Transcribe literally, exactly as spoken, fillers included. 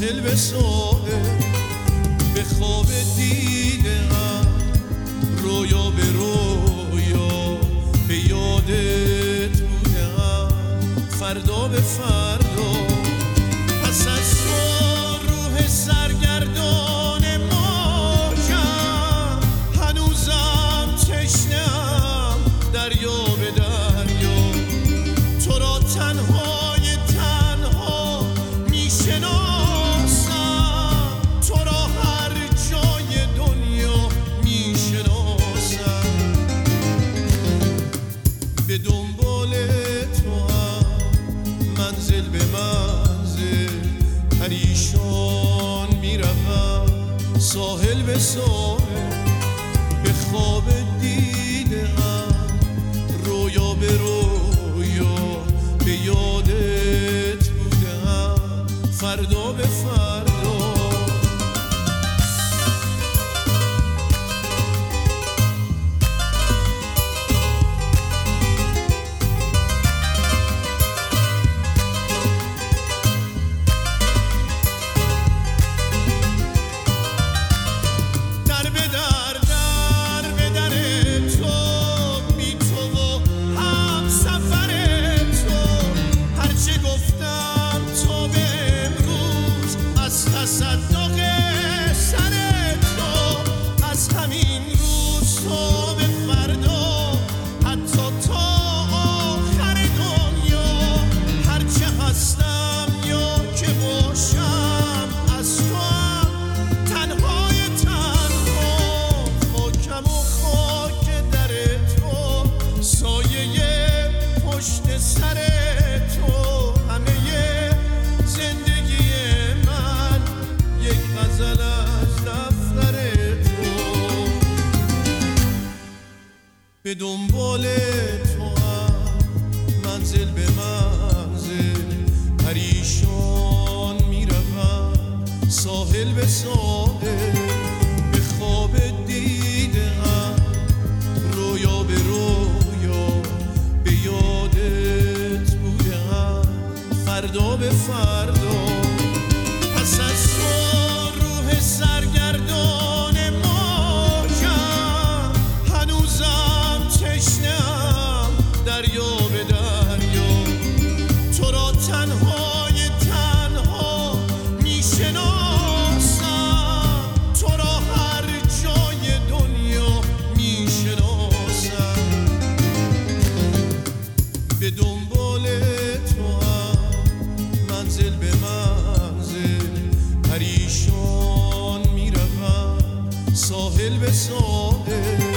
ساحل به ساحل به خواب دیدم، رویا به رویا به یادت بودم، فردا به فردا پس از تو روح سرگردان موجم، هنوزم تشنه‌ام دریا به دریا، تو را تنهای تنها میشناسم، تو را هر جای دنیا میشناسم، به دنبال تو هم منزل به منزل پریشان میروم، ساحل به ساحل به خواب دیدم، رویا به رویا به یادت بودم، فردا به فردا تصدق سر تو از همین روز تا به فردا، حتی تا آخر دنیا، هرچه هستم یا که باشم از تو هم تنهای تنها، خاکم و خاک در تو، سایه پشت سر تو، همه زندگی من یک غزل از دفتر تو، به دنبال تو هم منزل به منزل پریشان میروم، ساحل به ساحل به خواب دیدم، رویا به رویا به یادت بودم، فردا به فردا پس از تو روح سرگردان موجم، هنوزم تشنه‌ام دریا به دریا، تو را تنهای تنها میشناسم، تو را هر جای دنیا میشناسم، به دنبال تو هم منزل به منزل پریشان میروم، ساحل به ساحل